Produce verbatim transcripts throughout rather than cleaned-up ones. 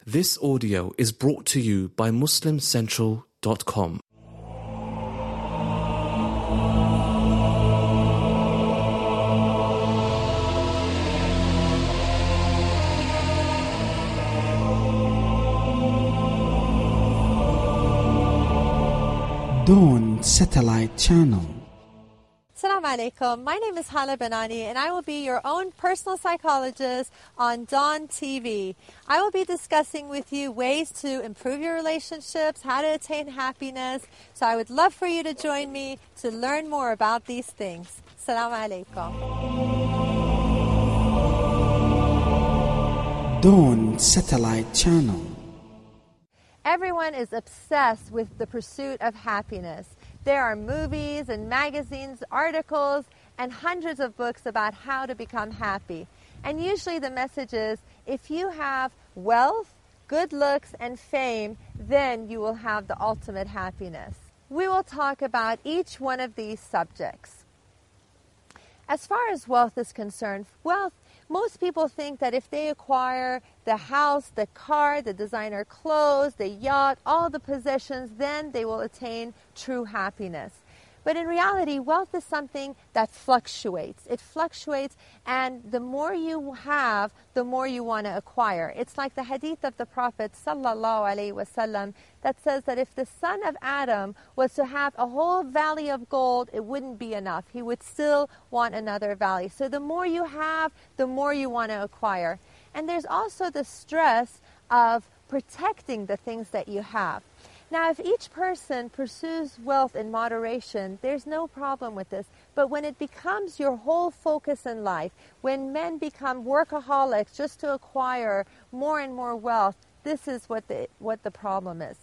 This audio is brought to you by Muslim Central dot com. Dawn Satellite Channel. Assalamu alaikum. My name is Hala Banani and I will be your own personal psychologist on Dawn T V. I will be discussing with you ways to improve your relationships, how to attain happiness. So I would love for you to join me to learn more about these things. Assalamu alaikum. Dawn Satellite Channel. Everyone is obsessed with the pursuit of happiness. There are movies and magazines, articles, and hundreds of books about how to become happy. And usually the message is, if you have wealth, good looks, and fame, then you will have the ultimate happiness. We will talk about each one of these subjects. As far as wealth is concerned, wealth, most people think that if they acquire the house, the car, the designer clothes, the yacht, all the possessions, then they will attain true happiness. But in reality, wealth is something that fluctuates. It fluctuates, and the more you have, the more you want to acquire. It's like the hadith of the Prophet sallallahu alaihi wasallam that says that if the son of Adam was to have a whole valley of gold, it wouldn't be enough. He would still want another valley. So the more you have, the more you want to acquire. And there's also the stress of protecting the things that you have. Now, if each person pursues wealth in moderation, there's no problem with this. But when it becomes your whole focus in life, when men become workaholics just to acquire more and more wealth, this is what the, what the problem is.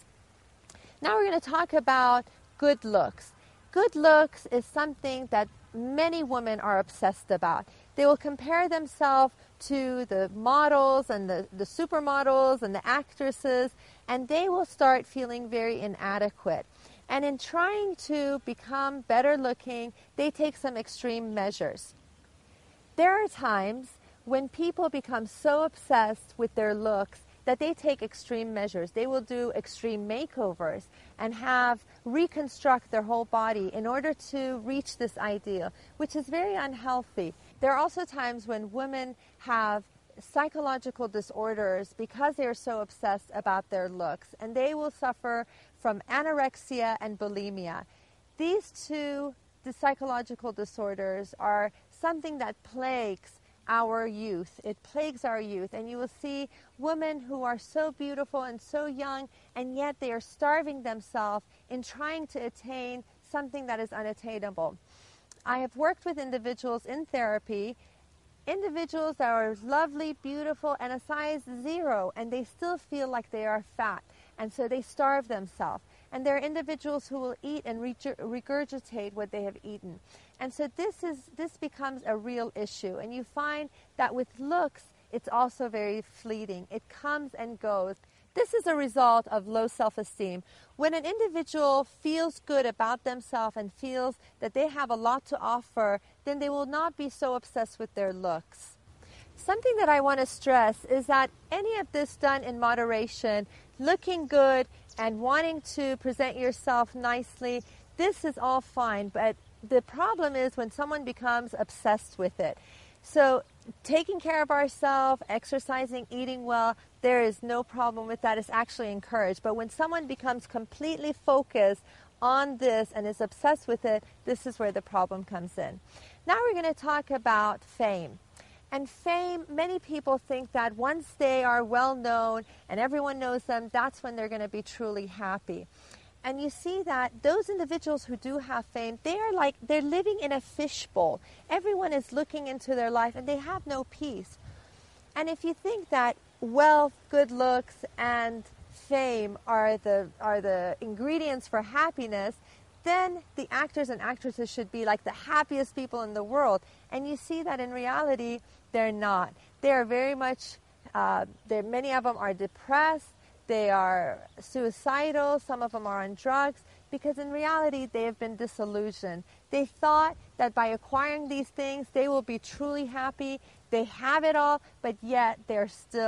Now we're going to talk about good looks. Good looks is something that many women are obsessed about. They will compare themselves to the models and the, the supermodels and the actresses, and they will start feeling very inadequate. And in trying to become better looking, they take some extreme measures. There are times when people become so obsessed with their looks that they take extreme measures. They will do extreme makeovers and have reconstruct their whole body in order to reach this ideal, which is very unhealthy. There are also times when women have psychological disorders because they are so obsessed about their looks, and they will suffer from anorexia and bulimia. These two the psychological disorders are something that plagues our youth. It plagues our youth, and you will see women who are so beautiful and so young, and yet they are starving themselves in trying to attain something that is unattainable. I have worked with individuals in therapy, individuals that are lovely, beautiful, and a size zero, and they still feel like they are fat, and so they starve themselves. And there are individuals who will eat and regurgitate what they have eaten. And so this is this becomes a real issue. And you find that with looks, it's also very fleeting. It comes and goes. This is a result of low self-esteem. When an individual feels good about themselves and feels that they have a lot to offer, then they will not be so obsessed with their looks. Something that I want to stress is that any of this done in moderation, looking good and wanting to present yourself nicely, this is all fine. But the problem is when someone becomes obsessed with it. So taking care of ourselves, exercising, eating well, there is no problem with that. It's actually encouraged. But when someone becomes completely focused on this and is obsessed with it, this is where the problem comes in. Now we're going to talk about fame. And fame, many people think that once they are well known and everyone knows them, that's when they're going to be truly happy. And you see that those individuals who do have fame, they are like, they're living in a fishbowl. Everyone is looking into their life and they have no peace. And if you think that wealth, good looks, and fame are the, are the ingredients for happiness, then the actors and actresses should be like the happiest people in the world. And you see that in reality, they're not. They are very much, uh, many of them are depressed. They are suicidal. Some of them are on drugs because in reality, they have been disillusioned. They thought that by acquiring these things, they will be truly happy. They have it all, but yet they're still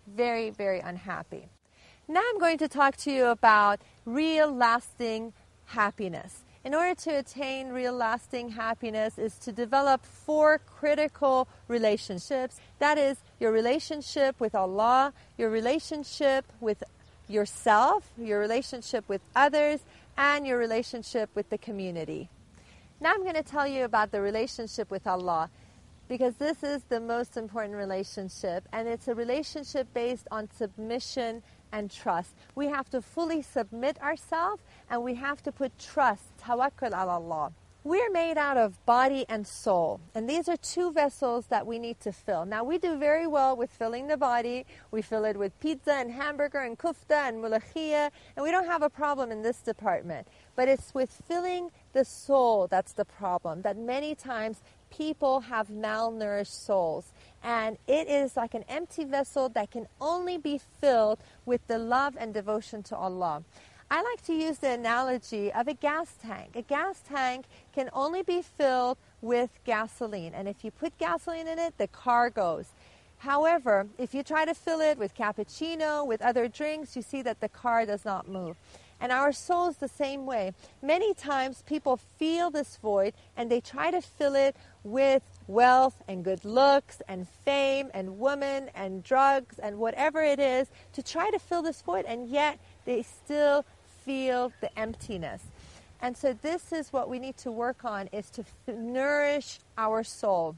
very, very unhappy. Now I'm going to talk to you about real lasting happiness. In order to attain real lasting happiness is to develop four critical relationships. That is your relationship with Allah, your relationship with yourself, your relationship with others, and your relationship with the community. Now I'm going to tell you about the relationship with Allah, because this is the most important relationship, and it's a relationship based on submission and trust. We have to fully submit ourselves, and we have to put trust, tawakkul ala Allah. We're made out of body and soul, and these are two vessels that we need to fill. Now, we do very well with filling the body. We fill it with pizza and hamburger and kufta and mulakhia, and we don't have a problem in this department. But it's with filling the soul that's the problem, that many times people have malnourished souls. And it is like an empty vessel that can only be filled with the love and devotion to Allah. I like to use the analogy of a gas tank. A gas tank can only be filled with gasoline. And if you put gasoline in it, the car goes. However, if you try to fill it with cappuccino, with other drinks, you see that the car does not move. And our soul is the same way. Many times people feel this void and they try to fill it with wealth and good looks and fame and women and drugs and whatever it is to try to fill this void, and yet they still feel the emptiness. And so this is what we need to work on, is to f- nourish our soul.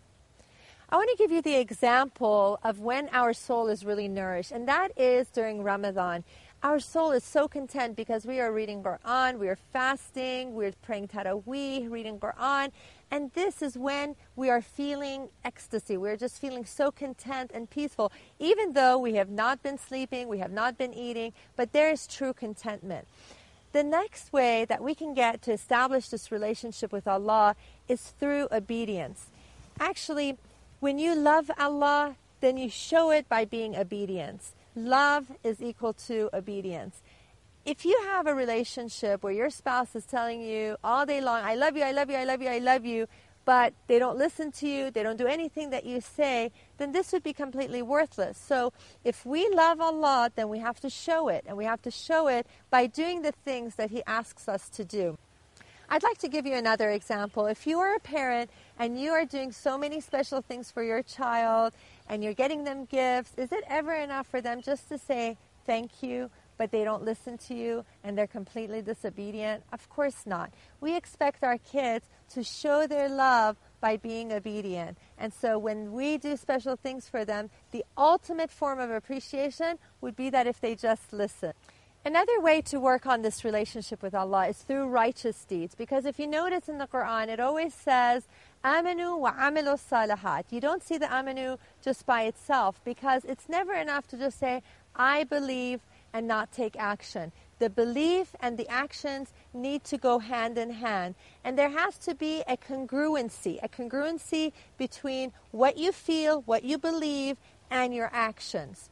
I want to give you the example of when our soul is really nourished, and that is during Ramadan. Our soul is so content because we are reading Quran, we are fasting, we're praying Taraweeh, reading Quran, and this is when we are feeling ecstasy. We're just feeling so content and peaceful, even though we have not been sleeping, we have not been eating, but there is true contentment. The next way that we can get to establish this relationship with Allah is through obedience. Actually, when you love Allah, then you show it by being obedient. Love is equal to obedience. If you have a relationship where your spouse is telling you all day long, I love you, I love you, I love you, I love you, but they don't listen to you, they don't do anything that you say, then this would be completely worthless. So if we love Allah, then we have to show it, and we have to show it by doing the things that He asks us to do. I'd like to give you another example. If you are a parent and you are doing so many special things for your child and you're getting them gifts, is it ever enough for them just to say thank you, but they don't listen to you and they're completely disobedient? Of course not. We expect our kids to show their love by being obedient. And so when we do special things for them, the ultimate form of appreciation would be that if they just listen. Another way to work on this relationship with Allah is through righteous deeds. Because if you notice in the Quran, it always says, Amanu wa amilu salihat. You don't see the amanu just by itself, because it's never enough to just say, I believe, and not take action. The belief and the actions need to go hand in hand. And there has to be a congruency, a congruency between what you feel, what you believe, and your actions.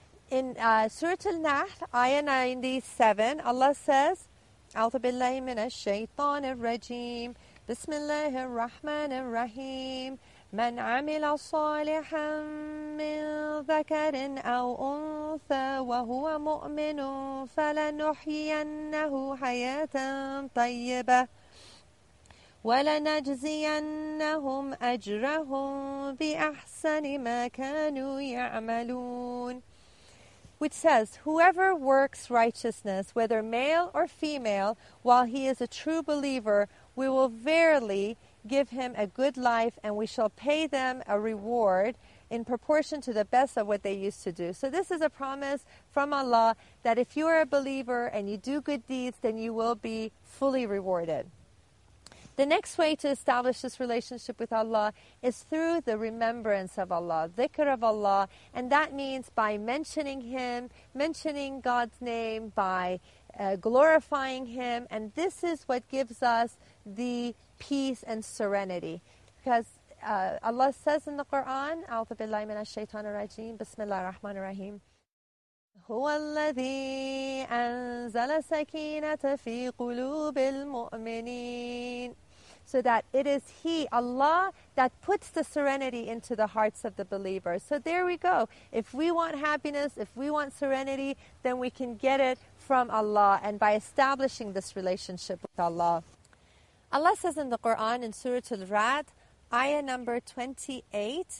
In uh, Surah Al-Nahl, ayah ninety-seven, Allah says, أعوذ بالله من الشيطان الرجيم بسم الله الرحمن الرحيم من عمل صالحا من ذكر أو أنثى وهو مؤمن فلنحيينه حياة طيبة ولنجزينهم أجرهم بأحسن ما كانوا يعملون. Which says, whoever works righteousness, whether male or female, while he is a true believer, we will verily give him a good life, and we shall pay them a reward in proportion to the best of what they used to do. So this is a promise from Allah that if you are a believer and you do good deeds, then you will be fully rewarded. The next way to establish this relationship with Allah is through the remembrance of Allah, dhikr of Allah, and that means by mentioning Him, mentioning God's name, by uh, glorifying Him, and this is what gives us the peace and serenity. Because uh, Allah says in the Quran, أعوذ بالله من الشيطان الرجيم بسم الله الرحمن الرحيم هو الذي أنزل سكينة في قلوب المؤمنين. so that it is He, Allah, that puts the serenity into the hearts of the believers. So there we go. If we want happiness, if we want serenity, then we can get it from Allah, and by establishing this relationship with Allah. Allah says in the Quran in Surah Al-Ra'd, ayah number twenty-eight,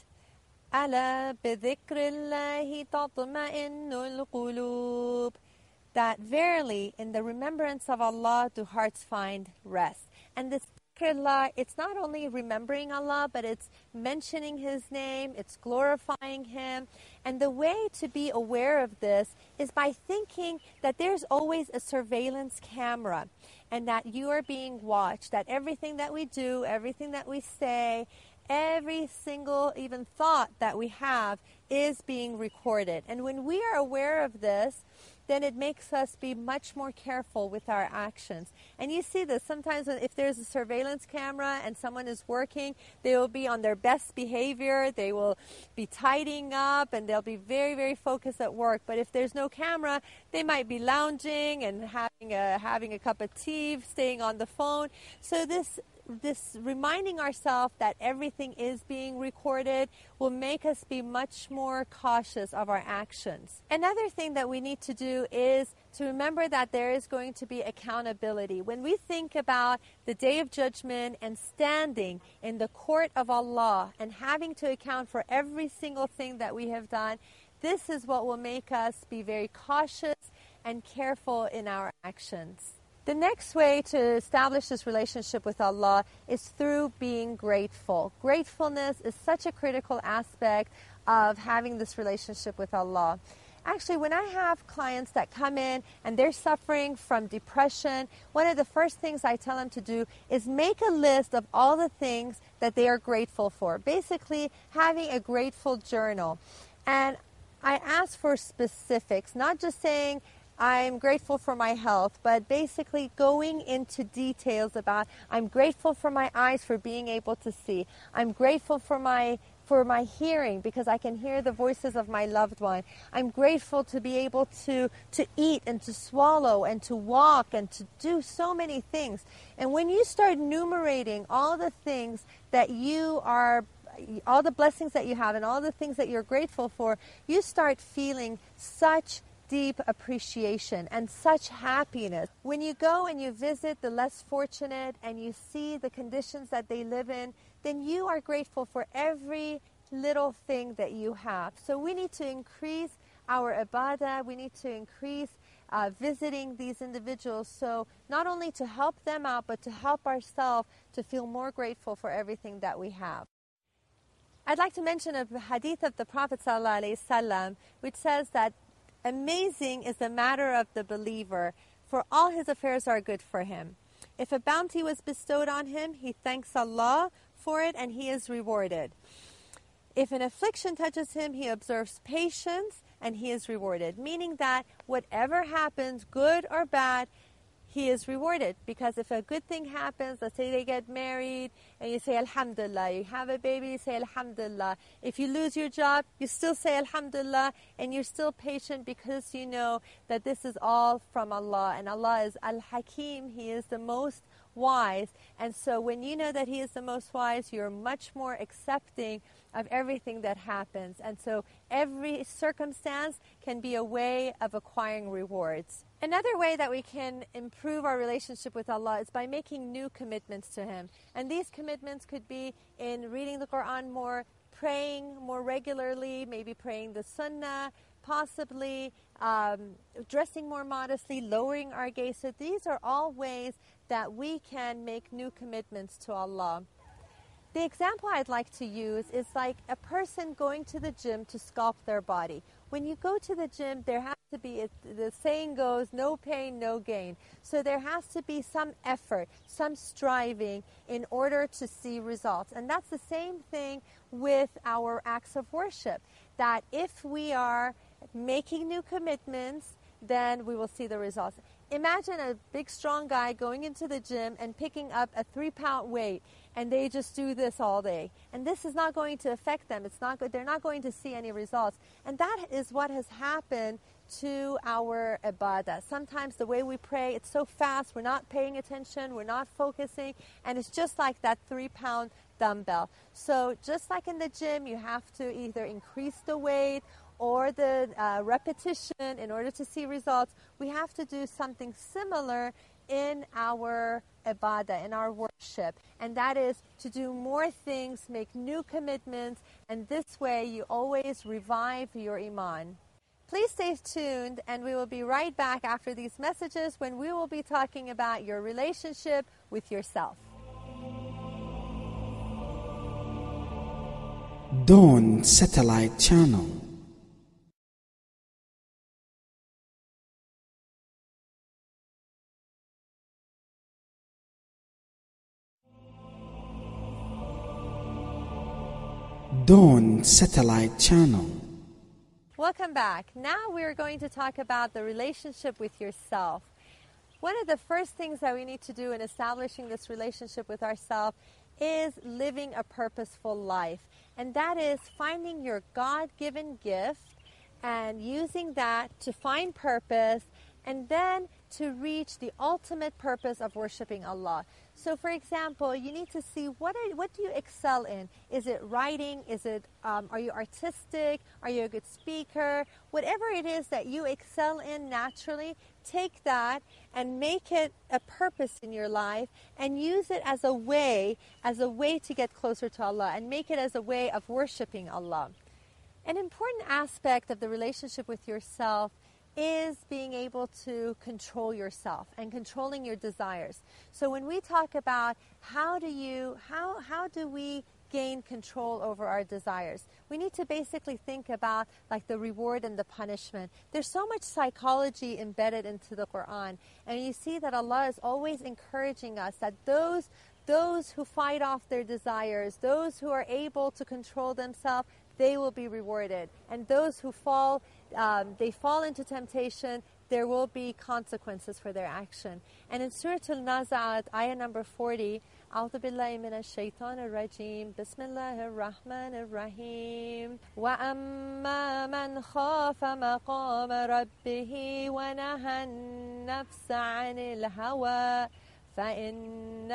أَلَا بِذِكْرِ اللَّهِ تَطْمَئِنُّ الْقُلُوبِ, that verily in the remembrance of Allah do hearts find rest. And this dhikr, it's not only remembering Allah, but it's mentioning His name, it's glorifying Him. And the way to be aware of this is by thinking that there's always a surveillance camera, and that you are being watched, that everything that we do, everything that we say, every single even thought that we have is being recorded. And when we are aware of this, then it makes us be much more careful with our actions. And you see this sometimes if there's a surveillance camera and someone is working, they will be on their best behavior, they will be tidying up, and they'll be very, very focused at work. But if there's no camera, they might be lounging and having a, having a cup of tea, staying on the phone. So this This reminding ourselves that everything is being recorded will make us be much more cautious of our actions. Another thing that we need to do is to remember that there is going to be accountability. When we think about the Day of Judgment and standing in the court of Allah and having to account for every single thing that we have done, this is what will make us be very cautious and careful in our actions. The next way to establish this relationship with Allah is through being grateful. Gratefulness is such a critical aspect of having this relationship with Allah. Actually, when I have clients that come in and they're suffering from depression, one of the first things I tell them to do is make a list of all the things that they are grateful for. Basically, having a grateful journal. And I ask for specifics, not just saying, I'm grateful for my health, but basically going into details about, I'm grateful for my eyes for being able to see. I'm grateful for my for my hearing because I can hear the voices of my loved one. I'm grateful to be able to, to eat and to swallow and to walk and to do so many things. And when you start enumerating all the things that you are, all the blessings that you have and all the things that you're grateful for, you start feeling such deep appreciation and such happiness. When you go and you visit the less fortunate and you see the conditions that they live in, then you are grateful for every little thing that you have. So we need to increase our ibadah, we need to increase uh, visiting these individuals, so not only to help them out, but to help ourselves to feel more grateful for everything that we have. I'd like to mention a hadith of the Prophet ﷺ, which says that amazing is the matter of the believer, for all his affairs are good for him. If a bounty was bestowed on him, he thanks Allah for it and he is rewarded. If an affliction touches him, he observes patience and he is rewarded. Meaning that whatever happens, good or bad, he is rewarded. Because if a good thing happens, let's say they get married, and you say Alhamdulillah, you have a baby, you say Alhamdulillah. If you lose your job, you still say Alhamdulillah, and you're still patient because you know that this is all from Allah. And Allah is Al-Hakim, He is the most wise. And so when you know that He is the most wise, you're much more accepting of everything that happens. And so every circumstance can be a way of acquiring rewards. Another way that we can improve our relationship with Allah is by making new commitments to Him. And these commitments could be in reading the Quran more, praying more regularly, maybe praying the Sunnah, possibly um, dressing more modestly, lowering our gaze. So these are all ways that we can make new commitments to Allah. The example I'd like to use is like a person going to the gym to sculpt their body. When you go to the gym, there has to be, the saying goes, no pain, no gain. So there has to be some effort, some striving in order to see results. And that's the same thing with our acts of worship, that if we are making new commitments, then we will see the results. Imagine a big, strong guy going into the gym and picking up a three-pound weight, and they just do this all day. And this is not going to affect them. It's not. They're not going to see any results. And that is what has happened to our ibadah. Sometimes the way we pray, it's so fast, we're not paying attention, we're not focusing, and it's just like that three-pound dumbbell. So just like in the gym, you have to either increase the weight or the uh, repetition in order to see results. We have to do something similar in our ibadah, in our worship, and that is to do more things, make new commitments, and this way you always revive your iman. Please stay tuned, and we will be right back after these messages when we will be talking about your relationship with yourself. Dawn Satellite Channel. Dawn Satellite Channel. Welcome back. Now we're going to talk about the relationship with yourself. One of the first things that we need to do in establishing this relationship with ourselves is living a purposeful life. And that is finding your God-given gift and using that to find purpose and then to reach the ultimate purpose of worshiping Allah. So, for example, you need to see what are, what do you excel in? Is it writing? Is it um, are you artistic? Are you a good speaker? Whatever it is that you excel in naturally, take that and make it a purpose in your life and use it as a way, as a way to get closer to Allah and make it as a way of worshiping Allah. An important aspect of the relationship with yourself is being able to control yourself and controlling your desires. So when we talk about how do you, how, how do we gain control over our desires, we need to basically think about like the reward and the punishment. There's so much psychology embedded into the Quran, and you see that Allah is always encouraging us that those those who fight off their desires, those who are able to control themselves, they will be rewarded. And those who fall, um, they fall into temptation, there will be consequences for their action. And in Surah Al-Nazi'at, ayah number forty, أعوذ بالله من الشيطان الرجيم بسم الله الرحمن الرحيم وأما من خاف مقام ربه ونهى النفس عن الهوى فإن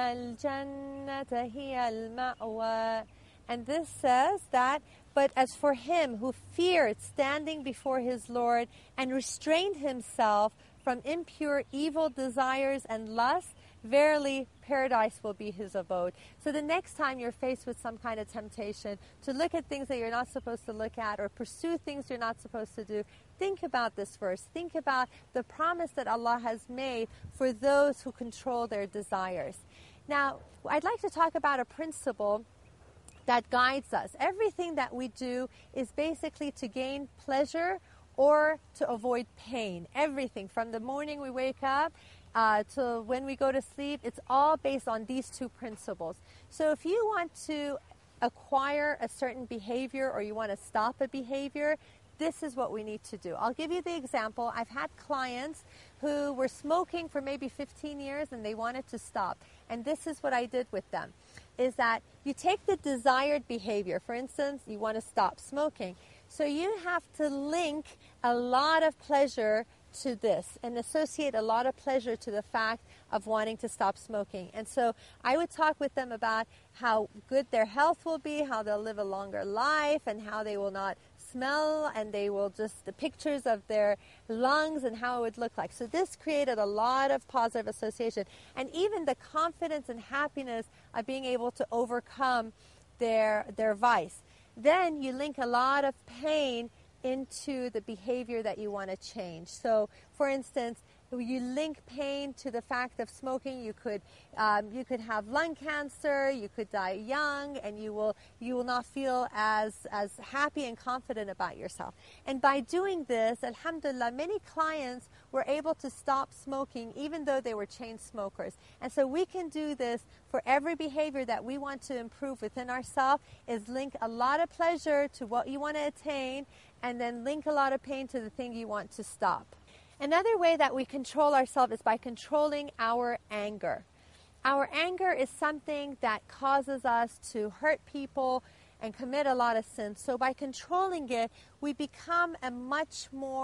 الجنة هي المأوى. And this says that, but as for him who feared standing before his Lord and restrained himself from impure evil desires and lusts, verily paradise will be his abode. So the next time you're faced with some kind of temptation to look at things that you're not supposed to look at or pursue things you're not supposed to do, think about this verse. Think about the promise that Allah has made for those who control their desires. Now, I'd like to talk about a principle that guides us. Everything that we do is basically to gain pleasure or to avoid pain. Everything from the morning we wake up uh, to when we go to sleep, it's all based on these two principles. So if you want to acquire a certain behavior or you want to stop a behavior, this is what we need to do. I'll give you the example. I've had clients who were smoking for maybe fifteen years and they wanted to stop. And this is what I did with them, is that you take the desired behavior. For instance, you want to stop smoking. So you have to link a lot of pleasure to this and associate a lot of pleasure to the fact of wanting to stop smoking. And so I would talk with them about how good their health will be, how they'll live a longer life, and how they will not smell, and they will just, the pictures of their lungs and how it would look like. So this created a lot of positive association. And even the confidence and happiness of being able to overcome their their vice. Then you link a lot of pain into the behavior that you want to change. So, for instance, you link pain to the fact of smoking. You could um, you could have lung cancer. You could die young, and you will you will not feel as as happy and confident about yourself. And by doing this, alhamdulillah, many clients were able to stop smoking, even though they were chain smokers. And so we can do this for every behavior that we want to improve within ourselves. Is link a lot of pleasure to what you want to attain, and then link a lot of pain to the thing you want to stop. Another way that we control ourselves is by controlling our anger. Our anger is something that causes us to hurt people and commit a lot of sins. So by controlling it, we become a much more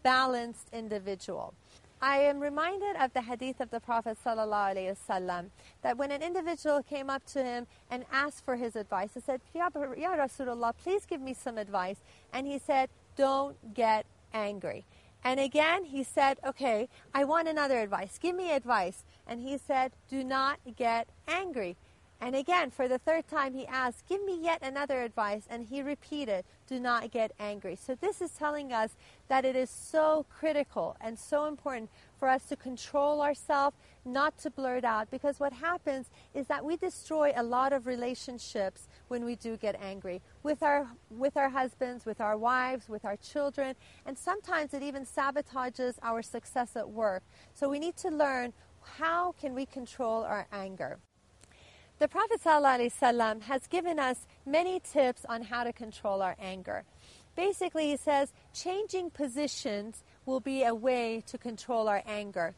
balanced individual. I am reminded of the hadith of the Prophet ﷺ that when an individual came up to him and asked for his advice, he said, Ya, Ya Rasulullah, please give me some advice. And he said, don't get angry. And again, he said, okay, I want another advice. Give me advice. And he said, do not get angry. And again, for the third time, he asked, give me yet another advice. And he repeated, do not get angry. So this is telling us that it is so critical and so important for us to control ourselves, not to blurt out. Because what happens is that we destroy a lot of relationships when we do get angry. With our, with our husbands, with our wives, with our children. And sometimes it even sabotages our success at work. So we need to learn, how can we control our anger? The Prophet ﷺ has given us many tips on how to control our anger. Basically, he says changing positions will be a way to control our anger.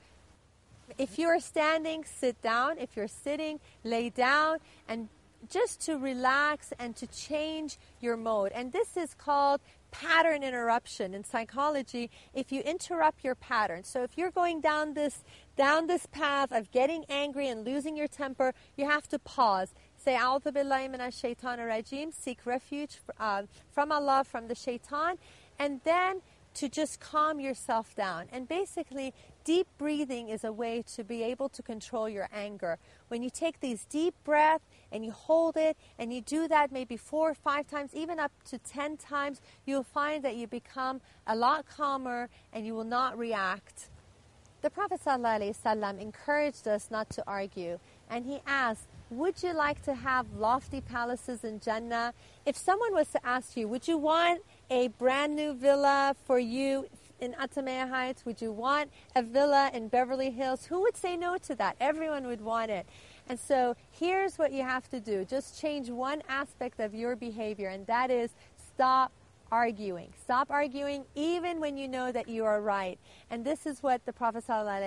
If you're standing, sit down. If you're sitting, lay down, and just to relax and to change your mode. And this is called pattern interruption in psychology. If you interrupt your pattern, so if you're going down this down this path of getting angry and losing your temper, you have to pause. Say, A'udhu billahi minash shaitanir rajim, seek refuge uh, from Allah, from the shaitan, and then to just calm yourself down. And basically, deep breathing is a way to be able to control your anger. When you take these deep breaths and you hold it, and you do that maybe four or five times, even up to ten times, you'll find that you become a lot calmer and you will not react. The Prophet ﷺ encouraged us not to argue, and he asked, would you like to have lofty palaces in Jannah? If someone was to ask you, would you want a brand new villa for you in Atamea Heights? Would you want a villa in Beverly Hills? Who would say no to that? Everyone would want it. And so here's what you have to do. Just change one aspect of your behavior, and that is stop arguing. Stop arguing even when you know that you are right. And this is what the Prophet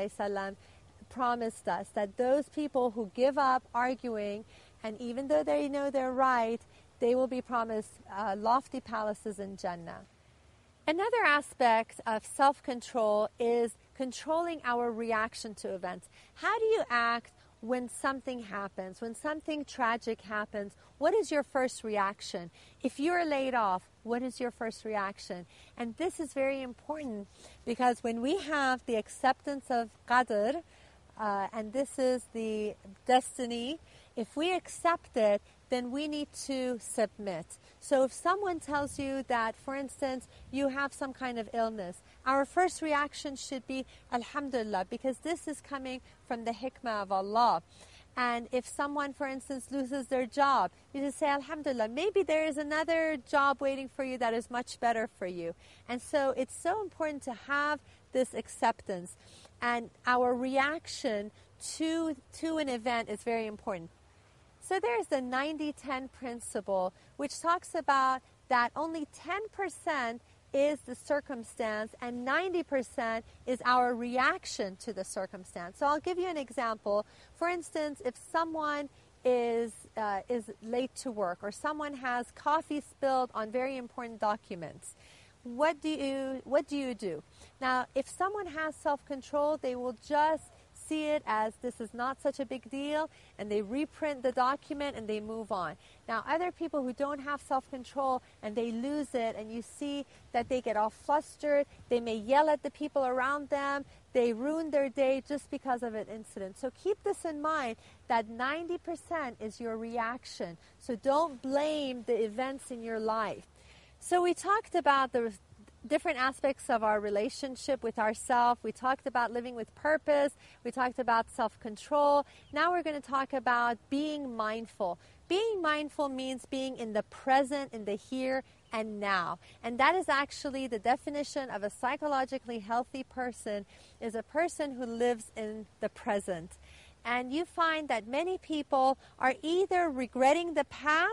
ﷺ promised us, that those people who give up arguing, and even though they know they're right, they will be promised uh, lofty palaces in Jannah. Another aspect of self-control is controlling our reaction to events. How do you act when something happens, when something tragic happens? What is your first reaction? If you're laid off, what is your first reaction? And this is very important, because when we have the acceptance of qadr, uh, and this is the destiny, if we accept it, then we need to submit. So if someone tells you that, for instance, you have some kind of illness, our first reaction should be Alhamdulillah, because this is coming from the hikmah of Allah. And if someone, for instance, loses their job, you just say Alhamdulillah, maybe there is another job waiting for you that is much better for you. And so it's so important to have this acceptance. And our reaction to, to an event is very important. So there's the ninety ten principle, which talks about that only ten percent is the circumstance and ninety percent is our reaction to the circumstance. So I'll give you an example. For instance, if someone is uh, is late to work, or someone has coffee spilled on very important documents, what do you what do you do? Now, if someone has self-control, they will just see it as this is not such a big deal, and they reprint the document and they move on. Now, other people who don't have self-control and they lose it, and you see that they get all flustered, they may yell at the people around them, they ruin their day just because of an incident. So keep this in mind, that ninety percent is your reaction. So don't blame the events in your life. So we talked about the different aspects of our relationship with ourselves. We talked about living with purpose. We talked about self-control. Now we're going to talk about being mindful. Being mindful means being in the present, in the here and now. And that is actually the definition of a psychologically healthy person, is a person who lives in the present. And you find that many people are either regretting the past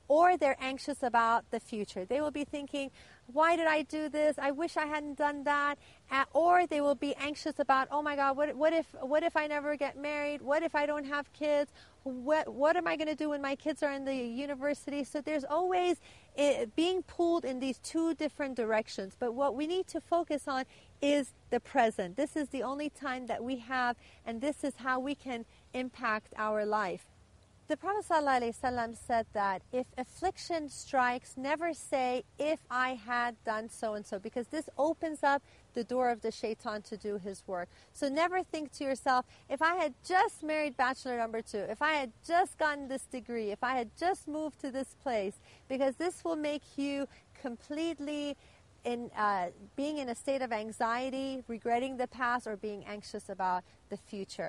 or they're anxious about the future. They will be thinking, why did I do this? I wish I hadn't done that. Uh, or they will be anxious about, oh my God, what, what if what if I never get married? What if I don't have kids? What, what am I going to do when my kids are in the university? So there's always uh, being pulled in these two different directions. But what we need to focus on is the present. This is the only time that we have, and this is how we can impact our life. The Prophet ﷺ said that if affliction strikes, never say, if I had done so-and-so, because this opens up the door of the shaitan to do his work. So never think to yourself, if I had just married bachelor number two, if I had just gotten this degree, if I had just moved to this place, because this will make you completely in uh, being in a state of anxiety, regretting the past, or being anxious about the future.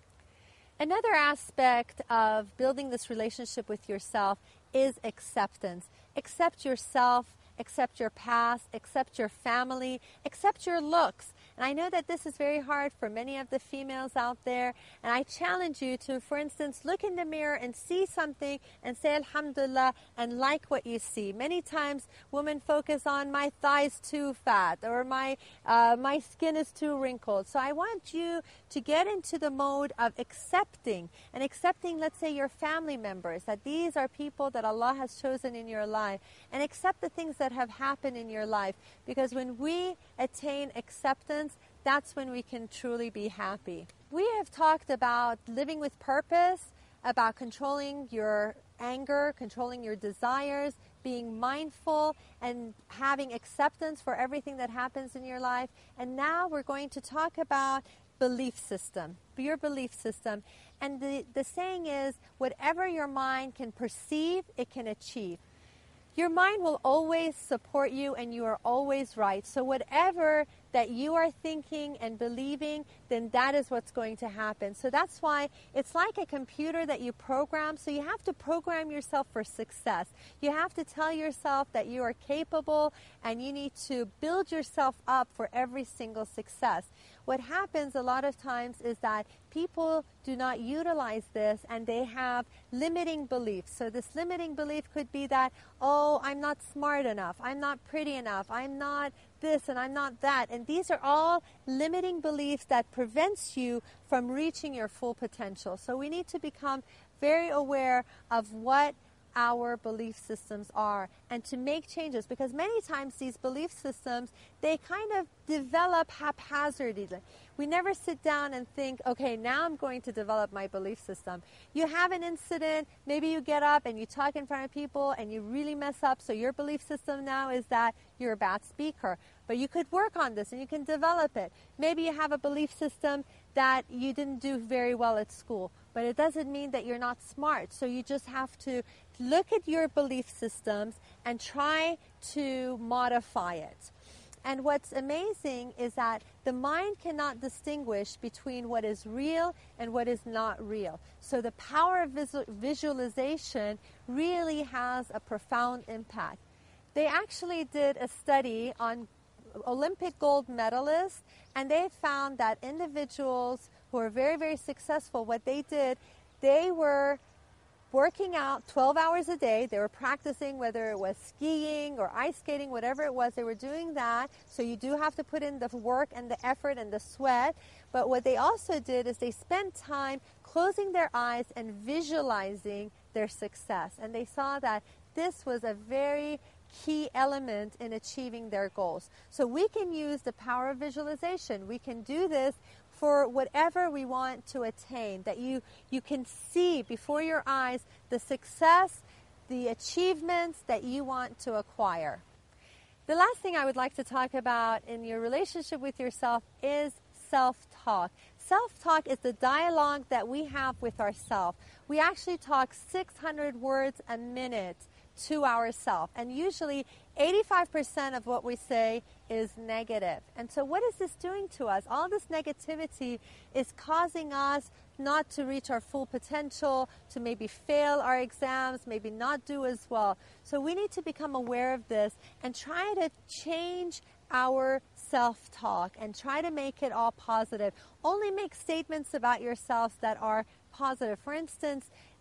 Another aspect of building this relationship with yourself is acceptance. Accept yourself, accept your past, accept your family, accept your looks. And I know that this is very hard for many of the females out there. And I challenge you to, for instance, look in the mirror and see something and say Alhamdulillah and like what you see. Many times women focus on my thighs too fat or my, uh, my skin is too wrinkled. So I want you to get into the mode of accepting and accepting, let's say, your family members, that these are people that Allah has chosen in your life, and accept the things that have happened in your life. Because when we attain acceptance, that's when we can truly be happy. We have talked about living with purpose, about controlling your anger, controlling your desires, being mindful, and having acceptance for everything that happens in your life. And now we're going to talk about belief system, your belief system. And the, the saying is, whatever your mind can perceive, it can achieve. Your mind will always support you, and you are always right. So whatever that you are thinking and believing, then that is what's going to happen. So that's why it's like a computer that you program. So you have to program yourself for success. You have to tell yourself that you are capable, and you need to build yourself up for every single success. What happens a lot of times is that people do not utilize this, and they have limiting beliefs. So this limiting belief could be that, oh, I'm not smart enough, I'm not pretty enough, I'm not this and I'm not that. And these are all limiting beliefs that prevents you from reaching your full potential. So we need to become very aware of what our belief systems are and to make changes, because many times these belief systems, they kind of develop haphazardly. We never sit down and think, okay, now I'm going to develop my belief system. You have an incident, maybe you get up and you talk in front of people and you really mess up, so your belief system now is that you're a bad speaker. But you could work on this and you can develop it. Maybe you have a belief system that you didn't do very well at school, but it doesn't mean that you're not smart. So you just have to look at your belief systems and try to modify it. And what's amazing is that the mind cannot distinguish between what is real and what is not real. So the power of visual visualization really has a profound impact. They actually did a study on Olympic gold medalists, and they found that individuals who are very, very successful, what they did, they were working out twelve hours a day. They were practicing, whether it was skiing or ice skating, whatever it was, they were doing that. So you do have to put in the work and the effort and the sweat. But what they also did is they spent time closing their eyes and visualizing their success. And they saw that this was a very key element in achieving their goals. So we can use the power of visualization. We can do this for whatever we want to attain, that you, you can see before your eyes the success, the achievements that you want to acquire. The last thing I would like to talk about in your relationship with yourself is self-talk. Self-talk is the dialogue that we have with ourselves. We actually talk six hundred words a minute to ourselves, and usually eighty-five percent of what we say is negative. And so what is this doing to us? All this negativity is causing us not to reach our full potential, to maybe fail our exams, maybe not do as well. So we need to become aware of this and try to change our self-talk and try to make it all positive. Only make statements about yourselves that are positive. For instance,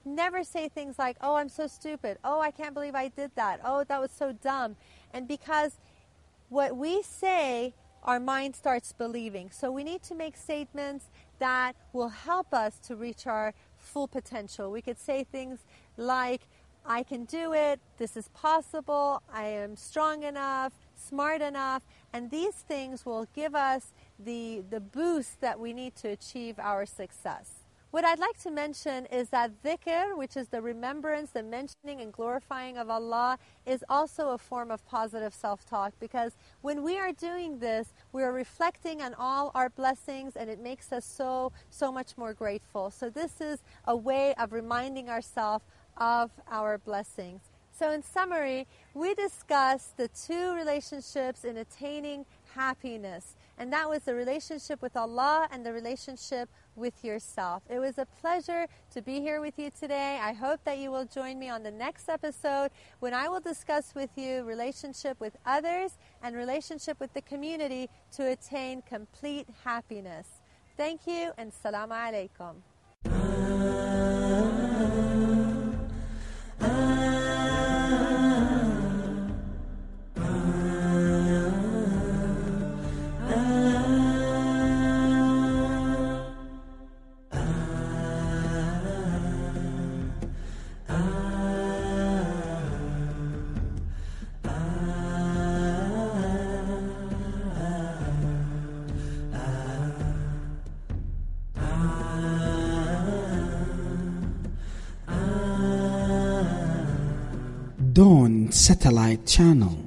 Never say things like, oh, I'm so stupid. Oh, I can't believe I did that. Oh, that was so dumb. And because what we say, our mind starts believing. So we need to make statements that will help us to reach our full potential. We could say things like, I can do it, this is possible, I am strong enough, smart enough, and these things will give us the, the boost that we need to achieve our success. What I'd like to mention is that dhikr, which is the remembrance, the mentioning and glorifying of Allah, is also a form of positive self-talk, because when we are doing this, we are reflecting on all our blessings, and it makes us so, so much more grateful. So this is a way of reminding ourselves of our blessings. So in summary, we discussed the two relationships in attaining happiness, and that was the relationship with Allah and the relationship with yourself. It was a pleasure to be here with you today. I hope that you will join me on the next episode when I will discuss with you relationship with others and relationship with the community to attain complete happiness. Thank you, and Assalamu alaikum. Dawn Satellite Channel.